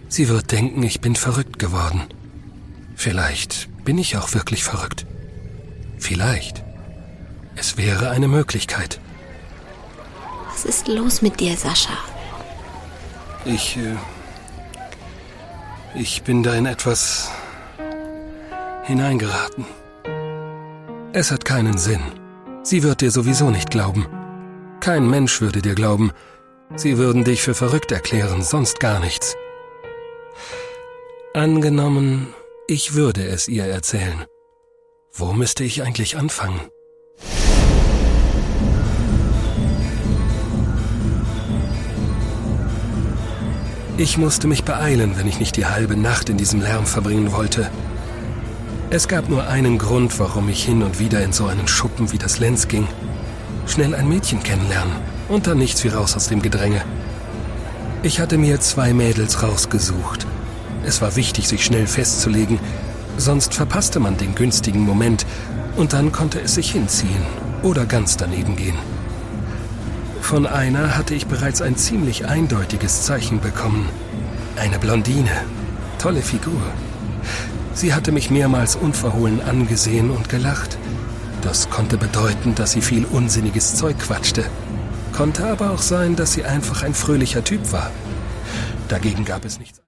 Sie wird denken, ich bin verrückt geworden. Vielleicht bin ich auch wirklich verrückt. Vielleicht. Es wäre eine Möglichkeit. Was ist los mit dir, Sascha? Ich bin da in etwas hineingeraten. Es hat keinen Sinn. Sie wird dir sowieso nicht glauben. Kein Mensch würde dir glauben. Sie würden dich für verrückt erklären, sonst gar nichts. Angenommen, ich würde es ihr erzählen. Wo müsste ich eigentlich anfangen? Ich musste mich beeilen, wenn ich nicht die halbe Nacht in diesem Lärm verbringen wollte. Es gab nur einen Grund, warum ich hin und wieder in so einen Schuppen wie das Lenz ging. Schnell ein Mädchen kennenlernen und dann nichts wie raus aus dem Gedränge. Ich hatte mir 2 Mädels rausgesucht. Es war wichtig, sich schnell festzulegen, sonst verpasste man den günstigen Moment und dann konnte es sich hinziehen oder ganz daneben gehen. Von einer hatte ich bereits ein ziemlich eindeutiges Zeichen bekommen. Eine Blondine. Tolle Figur. Sie hatte mich mehrmals unverhohlen angesehen und gelacht. Das konnte bedeuten, dass sie viel unsinniges Zeug quatschte. Konnte aber auch sein, dass sie einfach ein fröhlicher Typ war. Dagegen gab es nichts.